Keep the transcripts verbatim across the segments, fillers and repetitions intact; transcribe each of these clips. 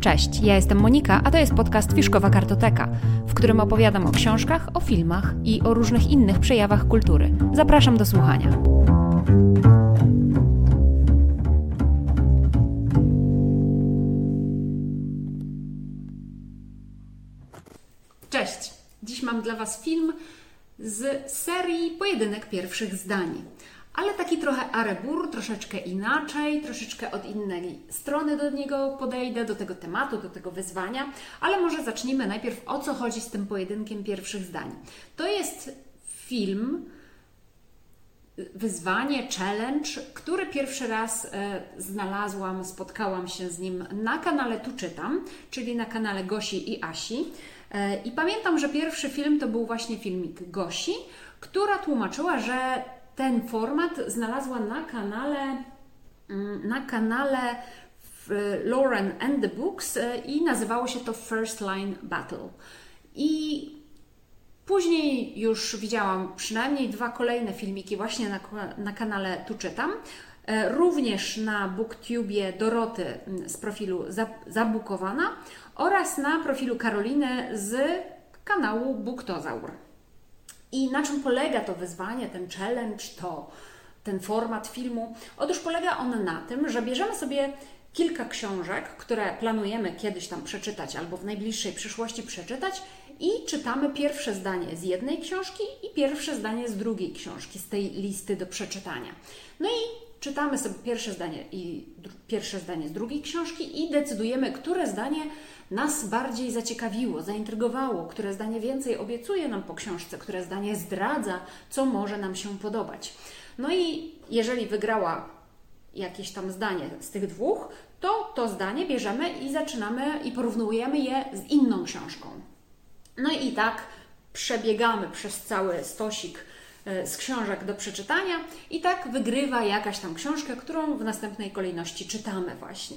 Cześć, ja jestem Monika, a to jest podcast Fiszkowa Kartoteka, w którym opowiadam o książkach, o filmach i o różnych innych przejawach kultury. Zapraszam do słuchania. Cześć, dziś mam dla Was film z serii Pojedynek pierwszych zdań. Ale taki trochę arebur, troszeczkę inaczej, troszeczkę od innej strony do niego podejdę, do tego tematu, do tego wyzwania. Ale może zacznijmy najpierw, o co chodzi z tym pojedynkiem pierwszych zdań. To jest film, wyzwanie, challenge, który pierwszy raz e, znalazłam, spotkałam się z nim na kanale Tu Czytam, czyli na kanale Gosi i Asi. E, I pamiętam, że pierwszy film to był właśnie filmik Gosi, która tłumaczyła, że ten format znalazła na kanale, na kanale Lauren and the Books i nazywało się to First Line Battle. I później już widziałam przynajmniej dwa kolejne filmiki właśnie na, na kanale Tu Czytam. Również na BookTubie Doroty z profilu Zabukowana oraz na profilu Karoliny z kanału Booktozaur. I na czym polega to wyzwanie, ten challenge, to ten format filmu? Otóż polega on na tym, że bierzemy sobie kilka książek, które planujemy kiedyś tam przeczytać albo w najbliższej przyszłości przeczytać i czytamy pierwsze zdanie z jednej książki i pierwsze zdanie z drugiej książki, z tej listy do przeczytania. No i czytamy sobie pierwsze zdanie i pierwsze zdanie z drugiej książki i decydujemy, które zdanie nas bardziej zaciekawiło, zaintrygowało, które zdanie więcej obiecuje nam po książce, które zdanie zdradza, co może nam się podobać. No i jeżeli wygrała jakieś tam zdanie z tych dwóch, to to zdanie bierzemy i zaczynamy i porównujemy je z inną książką. No i tak przebiegamy przez cały stosik z książek do przeczytania i tak wygrywa jakaś tam książka, którą w następnej kolejności czytamy właśnie.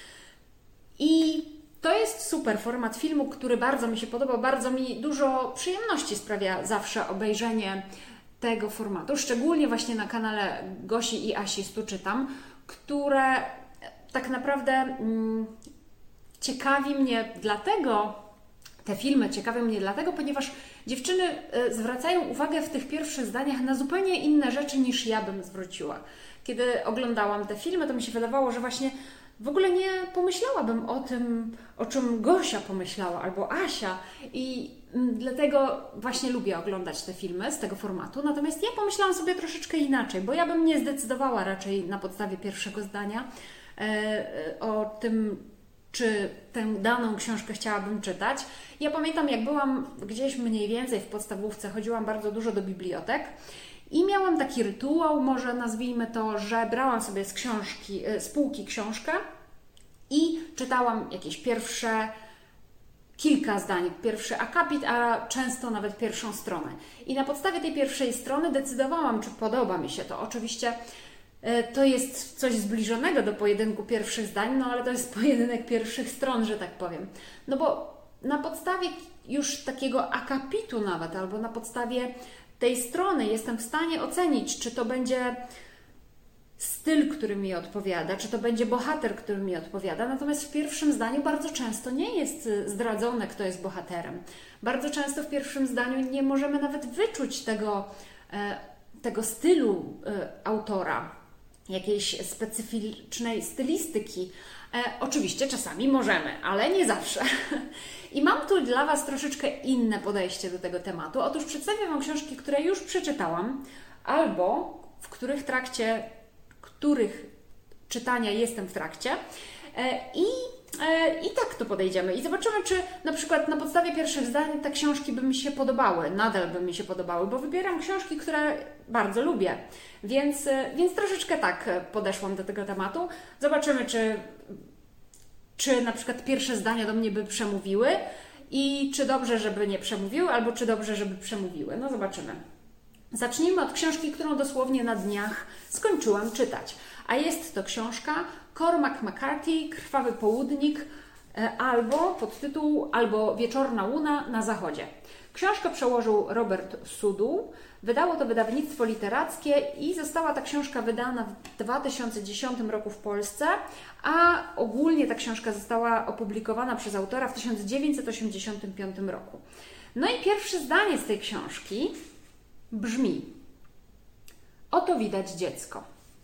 I to jest super format filmu, który bardzo mi się podoba, bardzo mi dużo przyjemności sprawia zawsze obejrzenie tego formatu, szczególnie właśnie na kanale Gosi i Asi z Tu Czytam, które tak naprawdę mm, ciekawi mnie dlatego, te filmy ciekawią mnie dlatego, ponieważ dziewczyny zwracają uwagę w tych pierwszych zdaniach na zupełnie inne rzeczy niż ja bym zwróciła. Kiedy oglądałam te filmy, to mi się wydawało, że właśnie w ogóle nie pomyślałabym o tym, o czym Gosia pomyślała albo Asia i dlatego właśnie lubię oglądać te filmy z tego formatu. Natomiast ja pomyślałam sobie troszeczkę inaczej, bo ja bym nie zdecydowała raczej na podstawie pierwszego zdania e, o tym, czy tę daną książkę chciałabym czytać. Ja pamiętam, jak byłam gdzieś mniej więcej w podstawówce, chodziłam bardzo dużo do bibliotek i miałam taki rytuał, może nazwijmy to, że brałam sobie z książki, z półki książkę i czytałam jakieś pierwsze kilka zdań, pierwszy akapit, a często nawet pierwszą stronę. I na podstawie tej pierwszej strony decydowałam, czy podoba mi się to. Oczywiście to jest coś zbliżonego do pojedynku pierwszych zdań, no ale to jest pojedynek pierwszych stron, że tak powiem. No bo na podstawie już takiego akapitu nawet, albo na podstawie tej strony jestem w stanie ocenić, czy to będzie styl, który mi odpowiada, czy to będzie bohater, który mi odpowiada. Natomiast w pierwszym zdaniu bardzo często nie jest zdradzone, kto jest bohaterem. Bardzo często w pierwszym zdaniu nie możemy nawet wyczuć tego, tego stylu autora, jakiejś specyficznej stylistyki. E, oczywiście czasami możemy, ale nie zawsze. I mam tu dla Was troszeczkę inne podejście do tego tematu. Otóż przedstawię Wam książki, które już przeczytałam, albo w których trakcie, których czytania jestem w trakcie. E, i, e, I tak to podejdziemy. I zobaczymy, czy na przykład na podstawie pierwszych zdań te książki by mi się podobały, nadal by mi się podobały, bo wybieram książki, które bardzo lubię. Więc, więc troszeczkę tak podeszłam do tego tematu. Zobaczymy, czy, czy na przykład pierwsze zdania do mnie by przemówiły i czy dobrze, żeby nie przemówiły, albo czy dobrze, żeby przemówiły. No zobaczymy. Zacznijmy od książki, którą dosłownie na dniach skończyłam czytać. A jest to książka Cormac McCarthy, Krwawy Południk. albo podtytuł Albo Wieczorna Łuna na Zachodzie. Książkę przełożył Robert Sudół, wydało to wydawnictwo literackie i została ta książka wydana w dwa tysiące dziesiątym roku w Polsce, a ogólnie ta książka została opublikowana przez autora w tysiąc dziewięćset osiemdziesiątym piątym roku. No i pierwsze zdanie z tej książki brzmi: oto widać dziecko.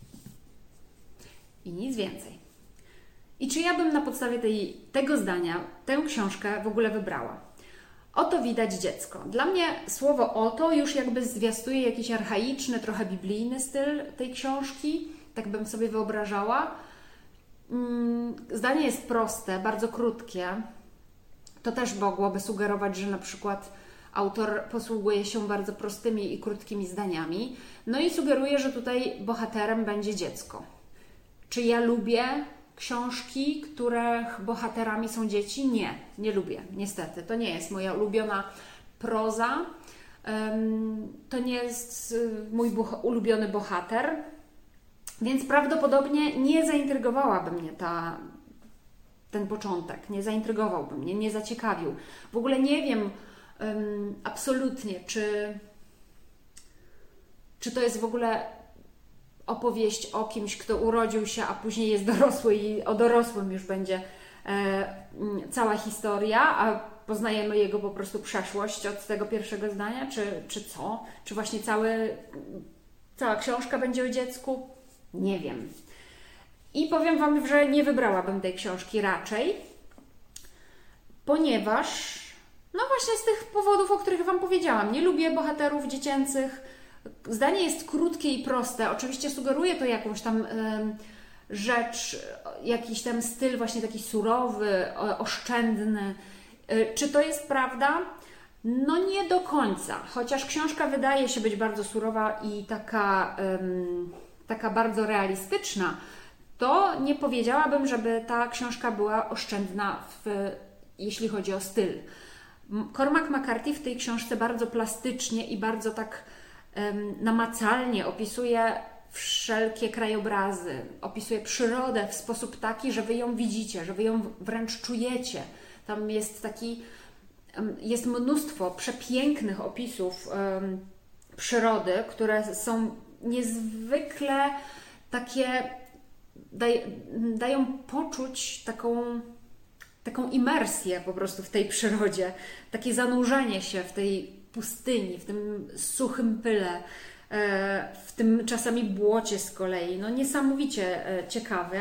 I nic więcej. I czy ja bym na podstawie tej, tego zdania tę książkę w ogóle wybrała? Oto widać dziecko. Dla mnie słowo oto już jakby zwiastuje jakiś archaiczny, trochę biblijny styl tej książki. Tak bym sobie wyobrażała. Zdanie jest proste, bardzo krótkie. To też mogłoby sugerować, że na przykład autor posługuje się bardzo prostymi i krótkimi zdaniami. No i sugeruje, że tutaj bohaterem będzie dziecko. Czy ja lubię książki, których bohaterami są dzieci? Nie, nie lubię, niestety. To nie jest moja ulubiona proza. To nie jest mój ulubiony bohater. Więc prawdopodobnie nie zaintrygowałaby mnie ta, ten początek. Nie zaintrygowałby mnie, nie zaciekawił. W ogóle nie wiem um, absolutnie, czy, czy to jest w ogóle opowieść o kimś, kto urodził się, a później jest dorosły i o dorosłym już będzie e, cała historia, a poznajemy jego po prostu przeszłość od tego pierwszego zdania, czy, czy co? Czy właśnie cały, cała książka będzie o dziecku? Nie wiem. I powiem Wam, że nie wybrałabym tej książki raczej, ponieważ no właśnie z tych powodów, o których Wam powiedziałam. Nie lubię bohaterów dziecięcych. Zdanie jest krótkie i proste. Oczywiście sugeruje to jakąś tam y, rzecz, jakiś tam styl właśnie taki surowy, oszczędny. Y, czy to jest prawda? No nie do końca. Chociaż książka wydaje się być bardzo surowa i taka, y, taka bardzo realistyczna, to nie powiedziałabym, żeby ta książka była oszczędna, w, jeśli chodzi o styl. Cormac McCarthy w tej książce bardzo plastycznie i bardzo tak namacalnie opisuje wszelkie krajobrazy, opisuje przyrodę w sposób taki, że Wy ją widzicie, że Wy ją wręcz czujecie. Tam jest taki, jest mnóstwo przepięknych opisów um, przyrody, które są niezwykle takie, daj, dają poczuć taką, taką imersję po prostu w tej przyrodzie, takie zanurzenie się w tej pustyni, w tym suchym pyle, w tym czasami błocie z kolei. No niesamowicie ciekawe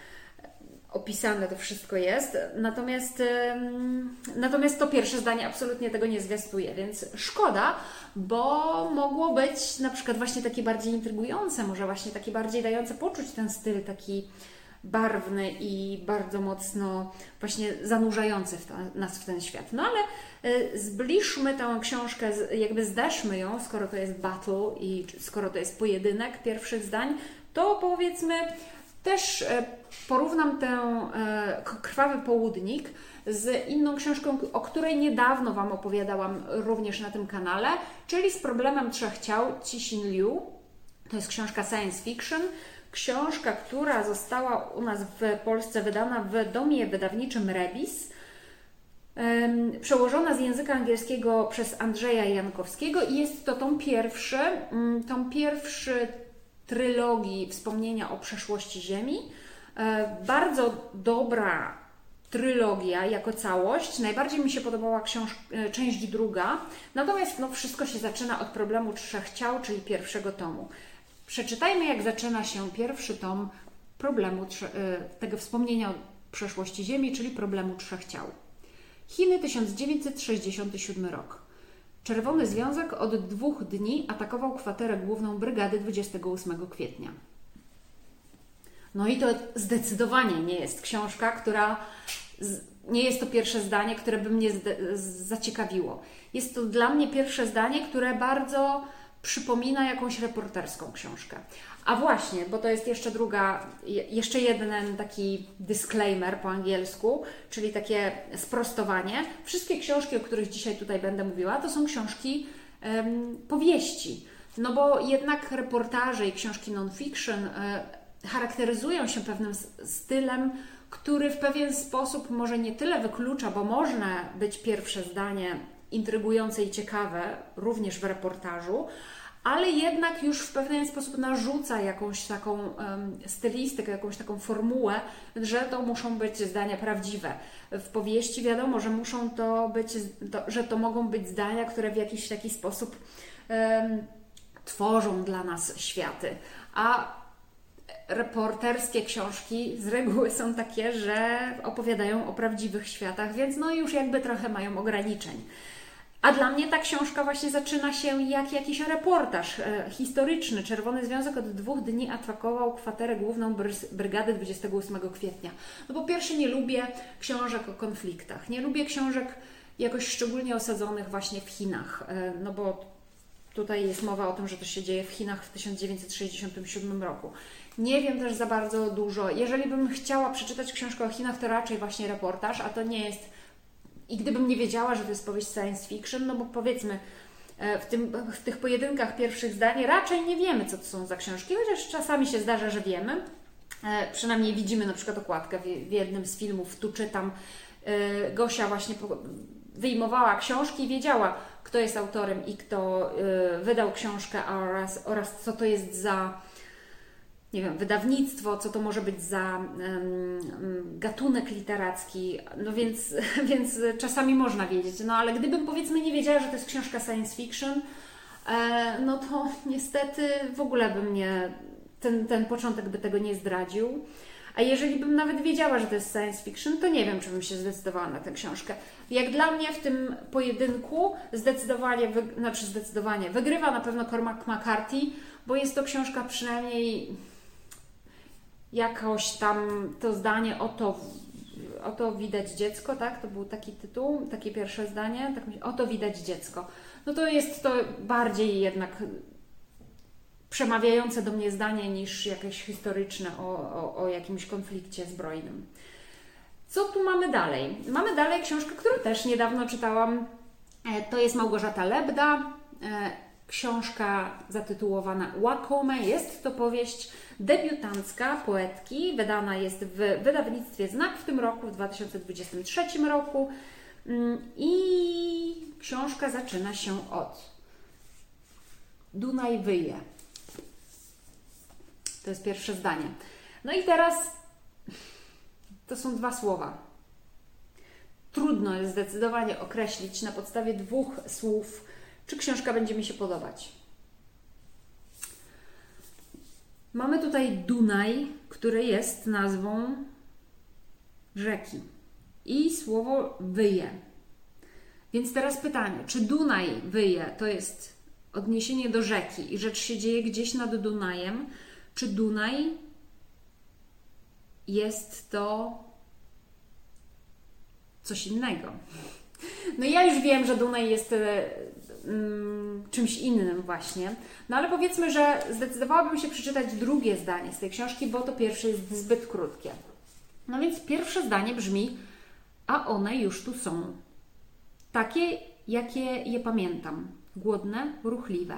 opisane to wszystko jest. Natomiast, natomiast to pierwsze zdanie absolutnie tego nie zwiastuje, więc szkoda, bo mogło być na przykład właśnie takie bardziej intrygujące, może właśnie takie bardziej dające poczuć ten styl taki barwny i bardzo mocno właśnie zanurzający w ta, nas w ten świat. No ale y, zbliżmy tę książkę, jakby zderzmy ją, skoro to jest battle i skoro to jest pojedynek pierwszych zdań, to powiedzmy też y, porównam ten y, Krwawy Południk z inną książką, o której niedawno Wam opowiadałam również na tym kanale, czyli z Problemem Trzech Ciał Cixin Liu. To jest książka science fiction. Książka, która została u nas w Polsce wydana w domie wydawniczym Rebis, przełożona z języka angielskiego przez Andrzeja Jankowskiego i jest to tom pierwszy, tom pierwszy trylogii Wspomnienia o przeszłości Ziemi. Bardzo dobra trylogia jako całość. Najbardziej mi się podobała książ- część druga, natomiast no, wszystko się zaczyna od Problemu Trzech Ciał, czyli pierwszego tomu. Przeczytajmy, jak zaczyna się pierwszy tom problemu tego Wspomnienia o przeszłości Ziemi, czyli Problemu Trzech Ciał. Chiny, tysiąc dziewięćset sześćdziesiąty siódmy rok. Czerwony Związek od dwóch dni atakował kwaterę główną brygady dwudziestego ósmego kwietnia. No i to zdecydowanie nie jest książka, która... Z... Nie jest to pierwsze zdanie, które by mnie zaciekawiło. Jest to dla mnie pierwsze zdanie, które bardzo przypomina jakąś reporterską książkę. A właśnie, bo to jest jeszcze druga, jeszcze jeden taki disclaimer po angielsku, czyli takie sprostowanie. Wszystkie książki, o których dzisiaj tutaj będę mówiła, to są książki um, powieści. No bo jednak reportaże i książki non-fiction y, charakteryzują się pewnym stylem, który w pewien sposób może nie tyle wyklucza, bo można być pierwsze zdanie intrygujące i ciekawe, również w reportażu, ale jednak już w pewien sposób narzuca jakąś taką um, stylistykę, jakąś taką formułę, że to muszą być zdania prawdziwe. W powieści wiadomo, że muszą to być, to, że to mogą być zdania, które w jakiś taki sposób um, tworzą dla nas światy. A reporterskie książki z reguły są takie, że opowiadają o prawdziwych światach, więc no już jakby trochę mają ograniczeń. A dla mnie ta książka właśnie zaczyna się jak jakiś reportaż e, historyczny. Czerwony Związek od dwóch dni atakował kwaterę główną brygady dwudziestego ósmego kwietnia. No po pierwsze nie lubię książek o konfliktach. Nie lubię książek jakoś szczególnie osadzonych właśnie w Chinach. E, no bo tutaj jest mowa o tym, że to się dzieje w Chinach w tysiąc dziewięćset sześćdziesiątym siódmym roku. Nie wiem też za bardzo dużo. Jeżeli bym chciała przeczytać książkę o Chinach, to raczej właśnie reportaż, a to nie jest... I gdybym nie wiedziała, że to jest powieść science fiction, no bo powiedzmy, w, tym, w tych pojedynkach pierwszych zdań raczej nie wiemy, co to są za książki, chociaż czasami się zdarza, że wiemy. E, przynajmniej widzimy na przykład okładkę w, w jednym z filmów, tu czytam, e, Gosia właśnie po, wyjmowała książki i wiedziała, kto jest autorem i kto e, wydał książkę oraz, oraz co to jest za... nie wiem, wydawnictwo, co to może być za um, gatunek literacki, no więc, więc czasami można wiedzieć, no ale gdybym powiedzmy nie wiedziała, że to jest książka science fiction, e, no to niestety w ogóle by mnie, ten, ten początek by tego nie zdradził, a jeżeli bym nawet wiedziała, że to jest science fiction, to nie wiem, czy bym się zdecydowała na tę książkę. Jak dla mnie w tym pojedynku zdecydowanie, wy, znaczy zdecydowanie, wygrywa na pewno Cormac McCarthy, bo jest to książka przynajmniej... jakoś tam to zdanie oto, oto widać dziecko, tak? To był taki tytuł, takie pierwsze zdanie, tak myślę, oto widać dziecko. No to jest to bardziej jednak przemawiające do mnie zdanie niż jakieś historyczne o, o, o jakimś konflikcie zbrojnym. Co tu mamy dalej? Mamy dalej książkę, którą też niedawno czytałam. To jest Małgorzata Lebda. Książka zatytułowana Łakome. Jest to powieść debiutancka poetki. Wydana jest w wydawnictwie Znak w tym roku, w dwa tysiące dwudziestym trzecim roku. I książka zaczyna się od Dunaj wyje. To jest pierwsze zdanie. No i teraz to są dwa słowa. Trudno jest zdecydowanie określić na podstawie dwóch słów, czy książka będzie mi się podobać. Mamy tutaj Dunaj, który jest nazwą rzeki. I słowo wyje. Więc teraz pytanie, czy Dunaj wyje to jest odniesienie do rzeki i rzecz się dzieje gdzieś nad Dunajem, czy Dunaj jest to coś innego? No ja już wiem, że Dunaj jest mm, czymś innym właśnie, no ale powiedzmy, że zdecydowałabym się przeczytać drugie zdanie z tej książki, bo to pierwsze jest zbyt krótkie. No więc pierwsze zdanie brzmi, a one już tu są. Takie, jakie je pamiętam. Głodne, ruchliwe.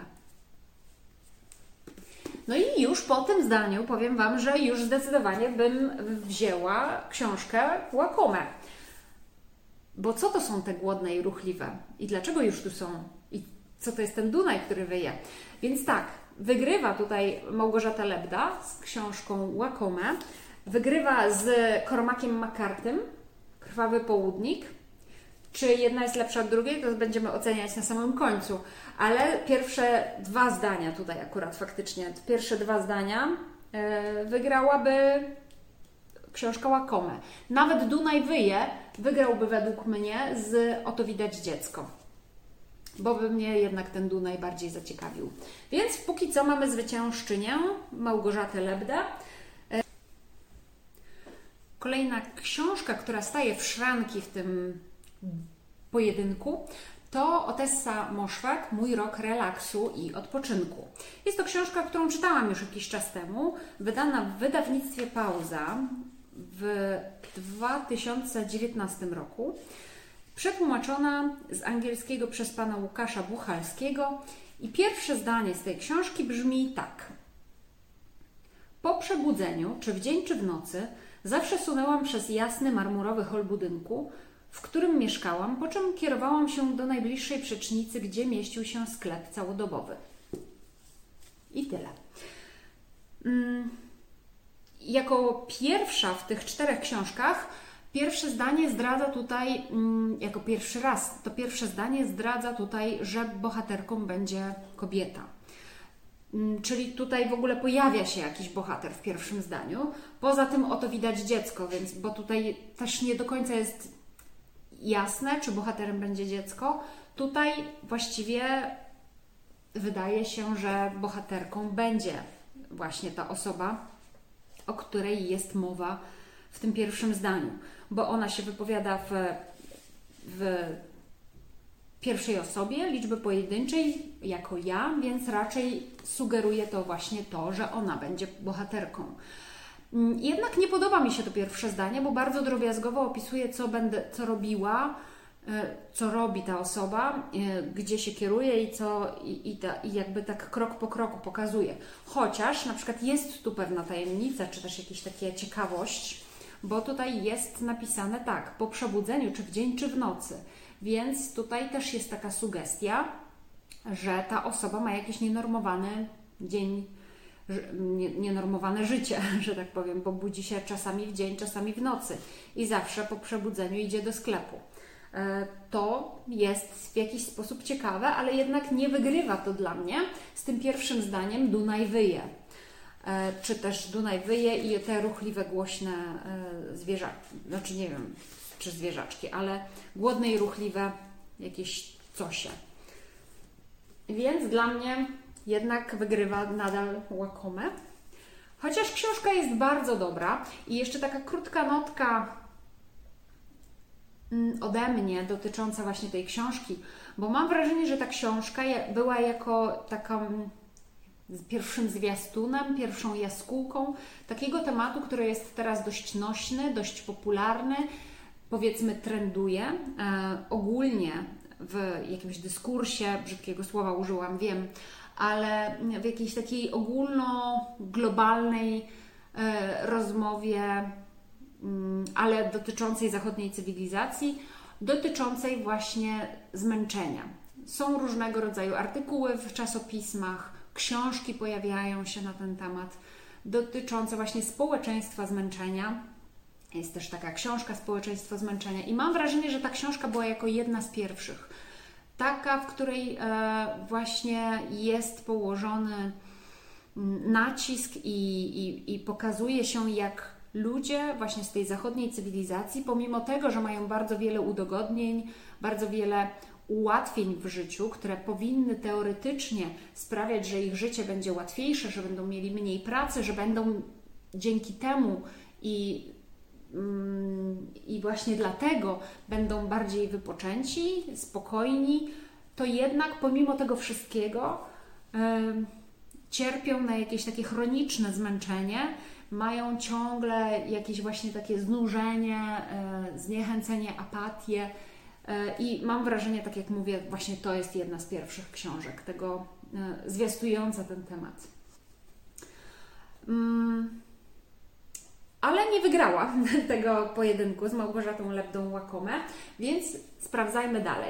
No i już po tym zdaniu powiem Wam, że już zdecydowanie bym wzięła książkę Łakome. Bo co to są te głodne i ruchliwe? I dlaczego już tu są? I co to jest ten Dunaj, który wyje? Więc tak, wygrywa tutaj Małgorzata Lebda z książką Łakome. Wygrywa z Cormaciem McCarthym, Krwawy południk. Czy jedna jest lepsza od drugiej, to będziemy oceniać na samym końcu. Ale pierwsze dwa zdania tutaj akurat faktycznie, pierwsze dwa zdania yy, wygrałaby książka Łakome. Nawet Dunaj wyje wygrałby według mnie z Oto widać dziecko. Bo by mnie jednak ten Dunaj bardziej zaciekawił. Więc póki co mamy zwyciężczynię Małgorzatę Lebdę. Kolejna książka, która staje w szranki w tym pojedynku, to Otessa Moszwak, Mój rok relaksu i odpoczynku. Jest to książka, którą czytałam już jakiś czas temu, wydana w wydawnictwie Pauza w dwa tysiące dziewiętnastym roku, przetłumaczona z angielskiego przez pana Łukasza Buchalskiego i pierwsze zdanie z tej książki brzmi tak. Po przebudzeniu, czy w dzień, czy w nocy, Zawsze sunęłam przez jasny, marmurowy hol budynku, w którym mieszkałam, po czym kierowałam się do najbliższej przecznicy, gdzie mieścił się sklep całodobowy. I tyle. Hmm. Jako pierwsza w tych czterech książkach, pierwsze zdanie zdradza tutaj, jako pierwszy raz, to pierwsze zdanie zdradza tutaj, że bohaterką będzie kobieta. Czyli tutaj w ogóle pojawia się jakiś bohater w pierwszym zdaniu. Poza tym oto widać dziecko, więc bo tutaj też nie do końca jest jasne, czy bohaterem będzie dziecko. Tutaj właściwie wydaje się, że bohaterką będzie właśnie ta osoba, o której jest mowa w tym pierwszym zdaniu, bo ona się wypowiada w, w pierwszej osobie liczby pojedynczej jako ja, więc raczej sugeruje to właśnie to, że ona będzie bohaterką. Jednak nie podoba mi się to pierwsze zdanie, bo bardzo drobiazgowo opisuje, co będę, co robiła, co robi ta osoba, gdzie się kieruje i co i, i, ta, i jakby tak krok po kroku pokazuje. Chociaż na przykład jest tu pewna tajemnica, czy też jakaś taka ciekawość, bo tutaj jest napisane tak, po przebudzeniu, czy w dzień, czy w nocy. Więc tutaj też jest taka sugestia, że ta osoba ma jakiś nienormowany dzień, nienormowane życie, że tak powiem, bo budzi się czasami w dzień, czasami w nocy i zawsze po przebudzeniu idzie do sklepu. To jest w jakiś sposób ciekawe, ale jednak nie wygrywa to dla mnie z tym pierwszym zdaniem Dunaj wyje. Czy też Dunaj wyje i te ruchliwe, głośne zwierzaczki, znaczy nie wiem, czy zwierzaczki, ale głodne i ruchliwe jakieś cosie. Więc dla mnie jednak wygrywa nadal Łakome. Chociaż książka jest bardzo dobra i jeszcze taka krótka notka ode mnie dotycząca właśnie tej książki, bo mam wrażenie, że ta książka była jako taką pierwszym zwiastunem, pierwszą jaskółką takiego tematu, który jest teraz dość nośny, dość popularny, powiedzmy trenduje. E, ogólnie w jakimś dyskursie, brzydkiego słowa użyłam, wiem, ale w jakiejś takiej ogólno-globalnej e, rozmowie, ale dotyczącej zachodniej cywilizacji, dotyczącej właśnie zmęczenia. Są różnego rodzaju artykuły w czasopismach, książki pojawiają się na ten temat, dotyczące właśnie społeczeństwa zmęczenia. Jest też taka książka Społeczeństwo zmęczenia i mam wrażenie, że ta książka była jako jedna z pierwszych. Taka, w której właśnie jest położony nacisk i, i, i pokazuje się, jak ludzie właśnie z tej zachodniej cywilizacji, pomimo tego, że mają bardzo wiele udogodnień, bardzo wiele ułatwień w życiu, które powinny teoretycznie sprawiać, że ich życie będzie łatwiejsze, że będą mieli mniej pracy, że będą dzięki temu i, mm, i właśnie dlatego będą bardziej wypoczęci, spokojni, to jednak pomimo tego wszystkiego yy, cierpią na jakieś takie chroniczne zmęczenie, mają ciągle jakieś właśnie takie znużenie, zniechęcenie, apatię i mam wrażenie, tak jak mówię, właśnie to jest jedna z pierwszych książek tego zwiastująca ten temat. Ale nie wygrała tego pojedynku z Małgorzatą Lebdą-Łakome, więc sprawdzajmy dalej.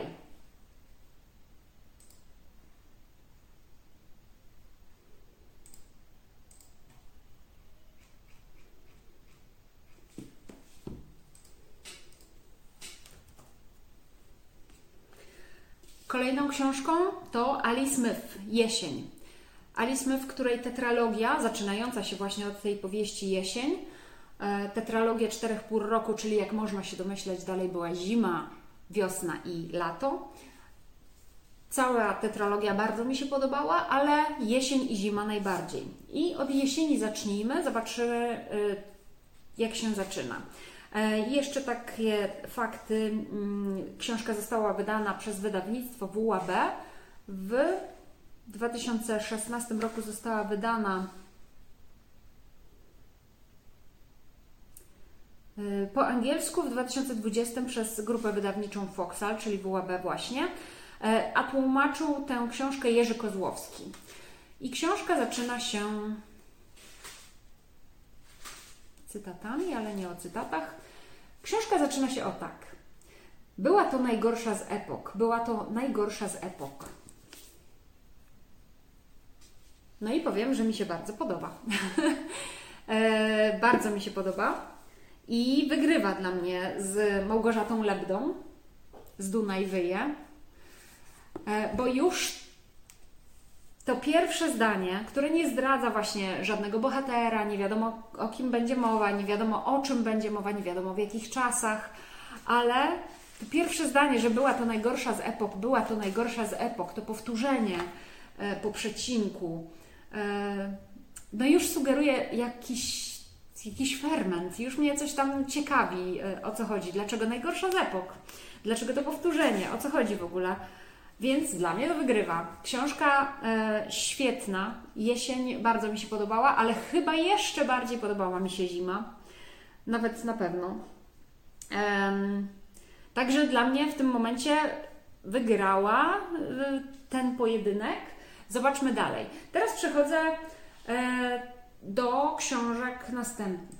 Kolejną książką to Ali Smith, Jesień. Ali Smith, której tetralogia, zaczynająca się właśnie od tej powieści Jesień, tetralogia czterech pór roku, czyli jak można się domyśleć, dalej była zima, wiosna i lato. Cała tetralogia bardzo mi się podobała, ale jesień i zima najbardziej. I od jesieni zacznijmy, zobaczymy jak się zaczyna. Jeszcze takie fakty. Książka została wydana przez wydawnictwo W A B. W dwa tysiące szesnastym roku została wydana po angielsku, w dwa tysiące dwudziestym przez grupę wydawniczą Foxal, czyli W A B właśnie, a tłumaczył tę książkę Jerzy Kozłowski. I książka zaczyna się cytatami, ale nie o cytatach. Książka zaczyna się o tak. Była to najgorsza z epok. Była to najgorsza z epok. No i powiem, że mi się bardzo podoba. e, bardzo mi się podoba. I wygrywa dla mnie z Małgorzatą Lebdą z Dunaj wyje. E, bo już to pierwsze zdanie, które nie zdradza właśnie żadnego bohatera, nie wiadomo o kim będzie mowa, nie wiadomo o czym będzie mowa, nie wiadomo w jakich czasach, ale to pierwsze zdanie, że była to najgorsza z epok, była to najgorsza z epok, to powtórzenie e, po przecinku, e, no już sugeruje jakiś, jakiś ferment, już mnie coś tam ciekawi, e, o co chodzi, dlaczego najgorsza z epok, dlaczego to powtórzenie, o co chodzi w ogóle. Więc dla mnie to wygrywa. Książka e, świetna, jesień bardzo mi się podobała, ale chyba jeszcze bardziej podobała mi się zima. Nawet na pewno. Ehm, także dla mnie w tym momencie wygrała e, ten pojedynek. Zobaczmy dalej. Teraz przechodzę e, do książek następnych.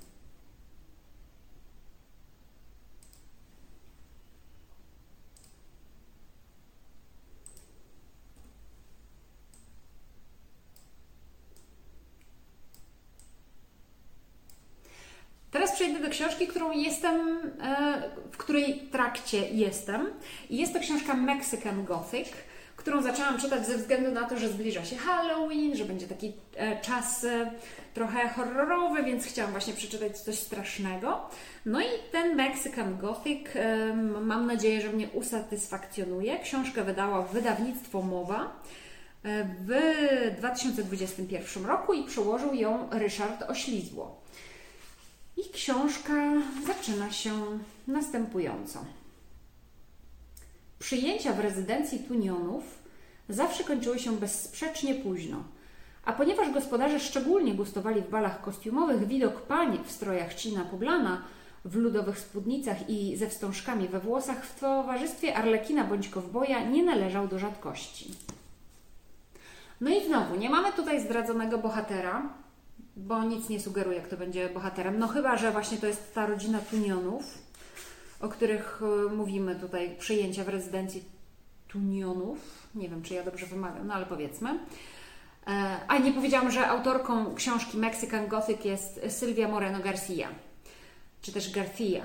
Teraz przejdę do książki, którą jestem, w której trakcie jestem. I jest to książka Mexican Gothic, którą zaczęłam czytać ze względu na to, że zbliża się Halloween, że będzie taki czas trochę horrorowy, więc chciałam właśnie przeczytać coś strasznego. No i ten Mexican Gothic, mam nadzieję, że mnie usatysfakcjonuje. Książkę wydała wydawnictwo Mowa w dwa tysiące dwudziestym pierwszym roku i przełożył ją Ryszard Oślizło. I książka zaczyna się następująco. Przyjęcia w rezydencji Tunionów zawsze kończyły się bezsprzecznie późno, a ponieważ gospodarze szczególnie gustowali w balach kostiumowych, widok pań w strojach cina poblana, w ludowych spódnicach i ze wstążkami we włosach w towarzystwie arlekina bądź kowboja nie należał do rzadkości. No i znowu, nie mamy tutaj zdradzonego bohatera, bo nic nie sugeruje, kto będzie bohaterem. No chyba, że właśnie to jest ta rodzina Tunionów, o których mówimy tutaj, przyjęcia w rezydencji Tunionów. Nie wiem, czy ja dobrze wymawiam, no ale powiedzmy. A nie powiedziałam, że autorką książki Mexican Gothic jest Sylvia Moreno Garcia, czy też Garcia.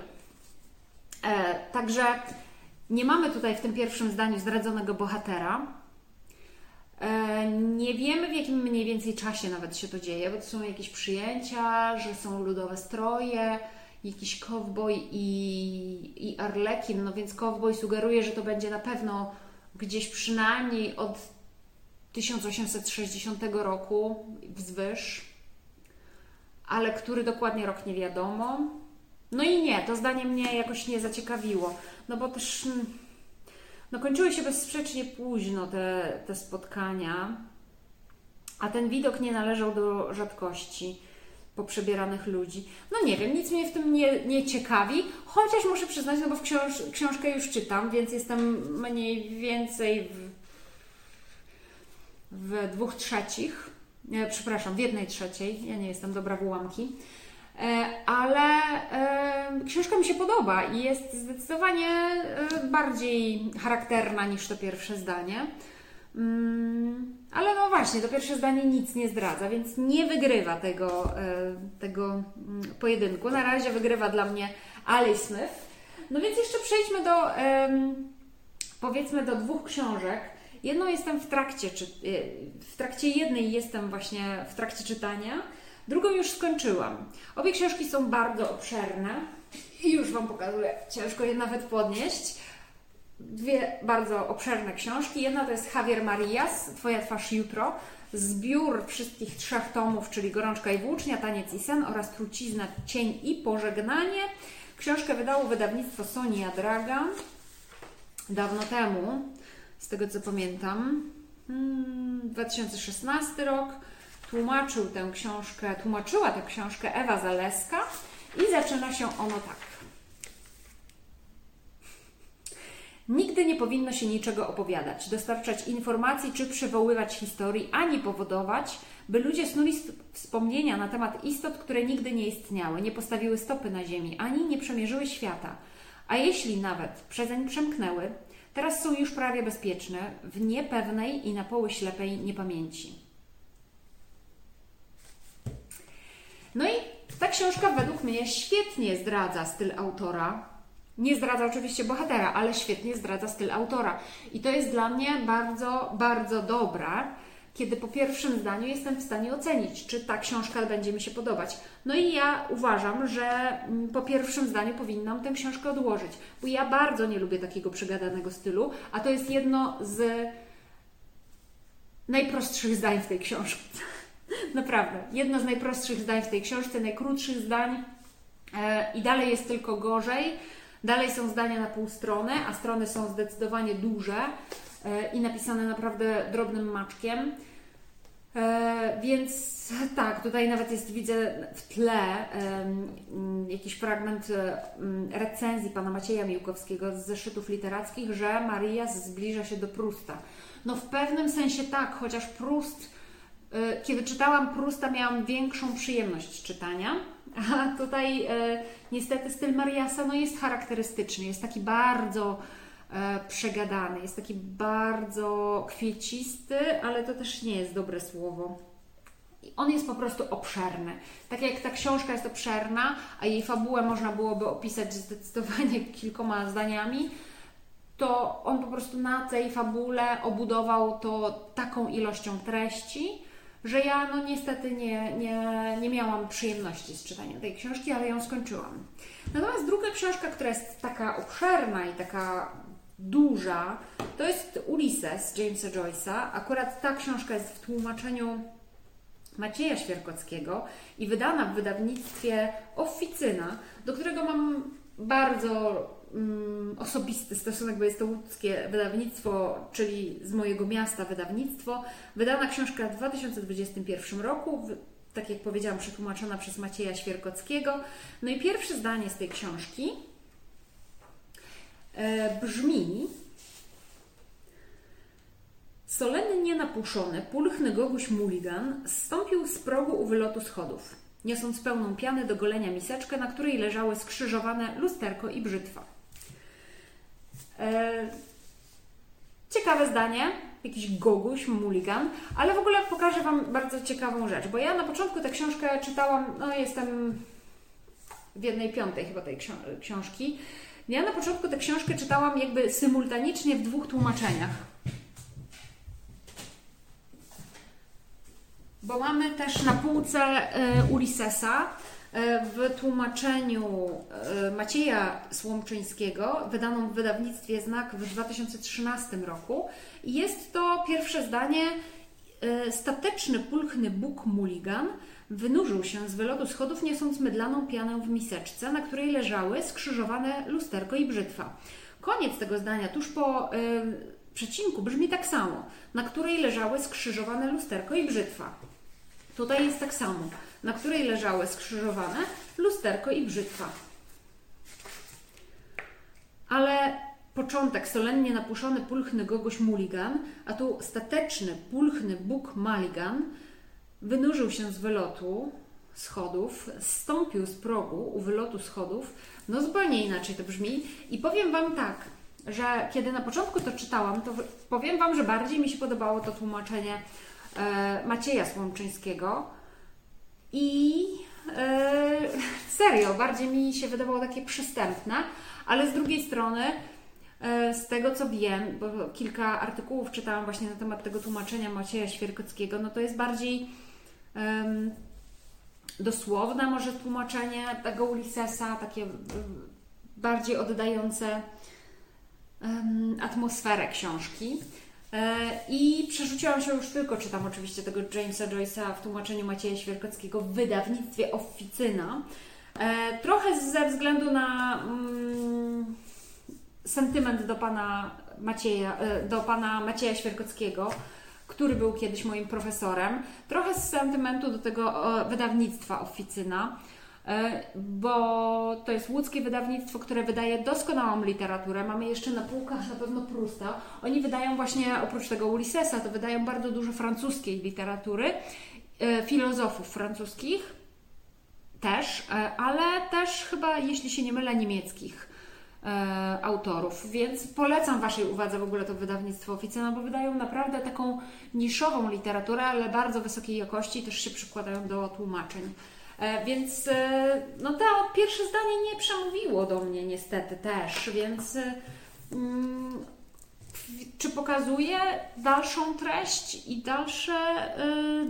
Także nie mamy tutaj w tym pierwszym zdaniu zdradzonego bohatera. Nie wiemy, w jakim mniej więcej czasie nawet się to dzieje, bo to są jakieś przyjęcia, że są ludowe stroje, jakiś kowboj i, i arlekin, no więc kowboj sugeruje, że to będzie na pewno gdzieś przynajmniej od tysiąc osiemset sześćdziesiątego roku wzwyż, ale który dokładnie rok nie wiadomo. No i nie, to zdanie mnie jakoś nie zaciekawiło, no bo też... No kończyły się bezsprzecznie późno te, te spotkania, a ten widok nie należał do rzadkości poprzebieranych ludzi. No nie wiem, nic mnie w tym nie, nie ciekawi, chociaż muszę przyznać, no bo w książ książkę już czytam, więc jestem mniej więcej w, w dwóch trzecich, e, przepraszam, w jednej trzeciej, ja nie jestem dobra w ułamki. Ale e, książka mi się podoba i jest zdecydowanie e, bardziej charakterna niż to pierwsze zdanie. Mm, ale no właśnie, to pierwsze zdanie nic nie zdradza, więc nie wygrywa tego, e, tego mm, pojedynku. Na razie wygrywa dla mnie Ali Smith. No więc jeszcze przejdźmy do, e, powiedzmy, do dwóch książek. Jedną jestem w trakcie, czy, w trakcie jednej jestem właśnie w trakcie czytania, drugą już skończyłam. Obie książki są bardzo obszerne i już Wam pokazuję, ciężko je nawet podnieść. Dwie bardzo obszerne książki. Jedna to jest Javier Marías, Twoja twarz jutro, zbiór wszystkich trzech tomów, czyli Gorączka i włócznia, Taniec i sen oraz Trucizna, cień i pożegnanie. Książkę wydało wydawnictwo Sonia Draga dawno temu, z tego co pamiętam, dwa tysiące szesnasty rok. Tłumaczył tę książkę, tłumaczyła tę książkę Ewa Zaleska i zaczyna się ono tak. Nigdy nigdy nie powinno się niczego opowiadać, dostarczać informacji czy przywoływać historii, ani powodować, by ludzie snuli wspomnienia na temat istot, które nigdy nie istniały, nie postawiły stopy na ziemi, ani nie przemierzyły świata. A jeśli nawet przezeń przemknęły, teraz są już prawie bezpieczne w niepewnej i na poły ślepej niepamięci. No i ta książka według mnie świetnie zdradza styl autora. Nie zdradza oczywiście bohatera, ale świetnie zdradza styl autora. I to jest dla mnie bardzo, bardzo dobre, kiedy po pierwszym zdaniu jestem w stanie ocenić, czy ta książka będzie mi się podobać. No i ja uważam, że po pierwszym zdaniu powinnam tę książkę odłożyć, bo ja bardzo nie lubię takiego przegadanego stylu, a to jest jedno z najprostszych zdań w tej książce. Naprawdę, jedno z najprostszych zdań w tej książce, najkrótszych zdań i dalej jest tylko gorzej. Dalej są zdania na pół strony, a strony są zdecydowanie duże i napisane naprawdę drobnym maczkiem. Więc tak, tutaj nawet jest, widzę w tle jakiś fragment recenzji pana Macieja Miłkowskiego z zeszytów literackich, że Marias zbliża się do Prusta. No w pewnym sensie tak, chociaż Prust, kiedy czytałam Prusta, miałam większą przyjemność z czytania. A tutaj e, niestety styl Mariasa no, jest charakterystyczny, jest taki bardzo e, przegadany, jest taki bardzo kwiecisty, ale to też nie jest dobre słowo. On jest po prostu obszerny. Tak jak ta książka jest obszerna, a jej fabułę można byłoby opisać zdecydowanie kilkoma zdaniami, to on po prostu na tej fabule obudował to taką ilością treści, że ja no niestety nie, nie, nie miałam przyjemności z czytania tej książki, ale ją skończyłam. Natomiast druga książka, która jest taka obszerna i taka duża, to jest Ulysses Jamesa Joyce'a. Akurat ta książka jest w tłumaczeniu Macieja Świerkockiego i wydana w wydawnictwie Officyna, do którego mam bardzo mm, osobisty stosunek, bo jest to łódzkie wydawnictwo, czyli z mojego miasta wydawnictwo. Wydana książka w dwa tysiące dwudziestym pierwszym roku, tak jak powiedziałam, przetłumaczona przez Macieja Świerkockiego. No i pierwsze zdanie z tej książki e, brzmi: solennie napuszony, pulchny Goguś Mulligan zstąpił z progu u wylotu schodów, niosąc pełną piany do golenia miseczkę, na której leżały skrzyżowane lusterko i brzytwa. E, ciekawe zdanie, jakiś Goguś Mulligan, ale w ogóle pokażę Wam bardzo ciekawą rzecz, bo ja na początku tę książkę czytałam, no jestem w jednej piątej chyba tej książki. Ja na początku tę książkę czytałam jakby symultanicznie w dwóch tłumaczeniach. Bo mamy też na półce Ulyssesa w tłumaczeniu Macieja Słomczyńskiego, wydaną w wydawnictwie Znak w dwa tysiące trzynastym roku. I jest to pierwsze zdanie: stateczny, pulchny Bóg Mulligan wynurzył się z wylotu schodów, niosąc mydlaną pianę w miseczce, na której leżały skrzyżowane lusterko i brzytwa. Koniec tego zdania, tuż po przecinku, brzmi tak samo: na której leżały skrzyżowane lusterko i brzytwa. Tutaj jest tak samo: na której leżały skrzyżowane lusterko i brzytwa. Ale początek: solennie napuszony, pulchny Goguś Mulligan, a tu stateczny, pulchny Bóg Mulligan wynurzył się z wylotu schodów, zstąpił z progu u wylotu schodów. No zupełnie inaczej to brzmi. I powiem Wam tak, że kiedy na początku to czytałam, to powiem Wam, że bardziej mi się podobało to tłumaczenie e, Macieja Słomczyńskiego i e, serio, bardziej mi się wydawało takie przystępne, ale z drugiej strony e, z tego co wiem, bo kilka artykułów czytałam właśnie na temat tego tłumaczenia Macieja Świerkockiego, no to jest bardziej e, dosłowne może tłumaczenie tego Ulyssesa, takie bardziej oddające atmosferę książki. I przerzuciłam się już tylko, czytam oczywiście tego Jamesa Joyce'a w tłumaczeniu Macieja Świerkockiego w wydawnictwie Officyna. Trochę ze względu na mm, sentyment do pana Macieja, do pana Macieja Świerkockiego, który był kiedyś moim profesorem. Trochę z sentymentu do tego wydawnictwa Officyna. bo to jest łódzkie wydawnictwo, które wydaje doskonałą literaturę. Mamy jeszcze na półkach na pewno Prusta. Oni wydają właśnie, oprócz tego Ulyssesa, to wydają bardzo dużo francuskiej literatury, filozofów francuskich też, ale też chyba, jeśli się nie mylę, niemieckich autorów, więc polecam Waszej uwadze w ogóle to wydawnictwo Oficyna, bo wydają naprawdę taką niszową literaturę, ale bardzo wysokiej jakości i też się przykładają do tłumaczeń. Więc no to pierwsze zdanie nie przemówiło do mnie niestety też, więc mm, czy pokazuje dalszą treść i dalsze yy,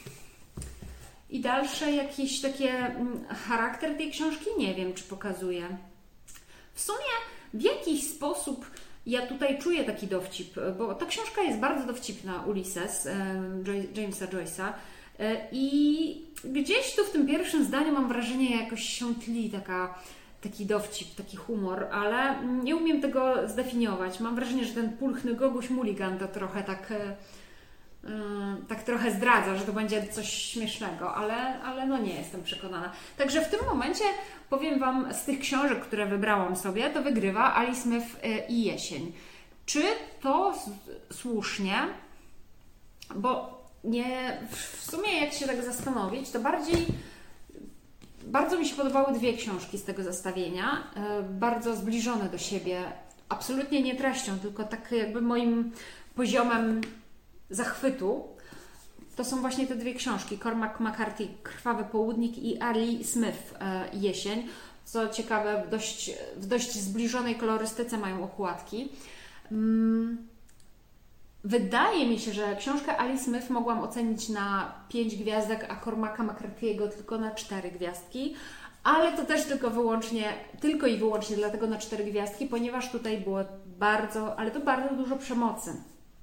i dalsze jakieś takie mm, charakter tej książki? Nie wiem, czy pokazuje. W sumie w jakiś sposób ja tutaj czuję taki dowcip, bo ta książka jest bardzo dowcipna, Ulysses, Jamesa Joyce'a, i gdzieś tu w tym pierwszym zdaniu mam wrażenie, jakoś się tli taka, taki dowcip, taki humor, ale nie umiem tego zdefiniować. Mam wrażenie, że ten pulchny Goguś Mulligan to trochę tak... tak trochę zdradza, że to będzie coś śmiesznego, ale, ale no nie jestem przekonana. Także w tym momencie powiem Wam, z tych książek, które wybrałam sobie, to wygrywa Ali Smith i Jesień. Czy to słusznie? Bo nie, w sumie jak się tak zastanowić, to bardziej bardzo mi się podobały dwie książki z tego zestawienia, bardzo zbliżone do siebie, absolutnie nie treścią, tylko tak jakby moim poziomem zachwytu. To są właśnie te dwie książki, Cormac McCarthy, Krwawy Południk i Ali Smith, Jesień. Co ciekawe, w dość, w dość zbliżonej kolorystyce mają okładki. Wydaje mi się, że książkę Ali Smith mogłam ocenić na pięć gwiazdek, a Cormaca McCarthy'ego tylko na cztery gwiazdki. Ale to też tylko wyłącznie, tylko i wyłącznie dlatego na cztery gwiazdki, ponieważ tutaj było bardzo, ale to bardzo dużo przemocy,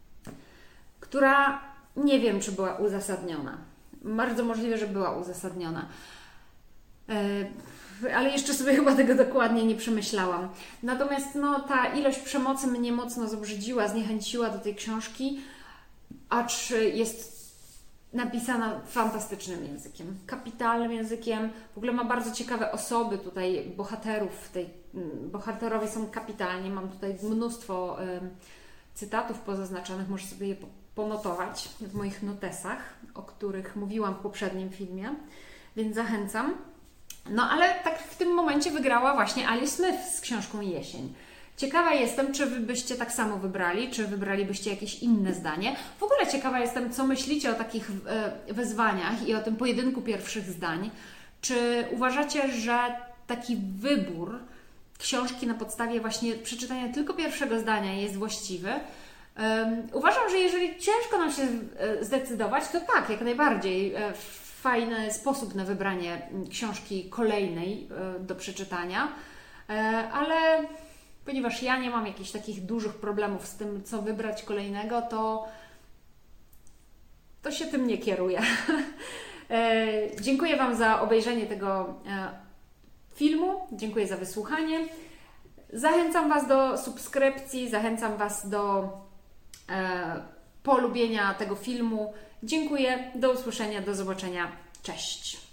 która nie wiem, czy była uzasadniona. Bardzo możliwe, że była uzasadniona. Yy, ale jeszcze sobie chyba tego dokładnie nie przemyślałam. Natomiast no, ta ilość przemocy mnie mocno zobrzydziła, zniechęciła do tej książki, acz jest napisana fantastycznym językiem, kapitalnym językiem. W ogóle ma bardzo ciekawe osoby tutaj, bohaterów. Tej, bohaterowie są kapitalni. Mam tutaj mnóstwo yy, cytatów pozaznaczonych, muszę sobie je ponotować w moich notesach, o których mówiłam w poprzednim filmie, więc zachęcam. No ale tak w tym momencie wygrała właśnie Ali Smith z książką Jesień. Ciekawa jestem, czy Wy byście tak samo wybrali, czy wybralibyście jakieś inne zdanie. W ogóle ciekawa jestem, co myślicie o takich wyzwaniach i o tym pojedynku pierwszych zdań. Czy uważacie, że taki wybór książki na podstawie właśnie przeczytania tylko pierwszego zdania jest właściwy? Um, uważam, że jeżeli ciężko nam się zdecydować, to tak, jak najbardziej fajny sposób na wybranie książki kolejnej do przeczytania, ale ponieważ ja nie mam jakichś takich dużych problemów z tym, co wybrać kolejnego, to, to się tym nie kieruję. Dziękuję Wam za obejrzenie tego filmu, dziękuję za wysłuchanie. Zachęcam Was do subskrypcji, zachęcam Was do e, polubienia tego filmu. Dziękuję, do usłyszenia, do zobaczenia. Cześć!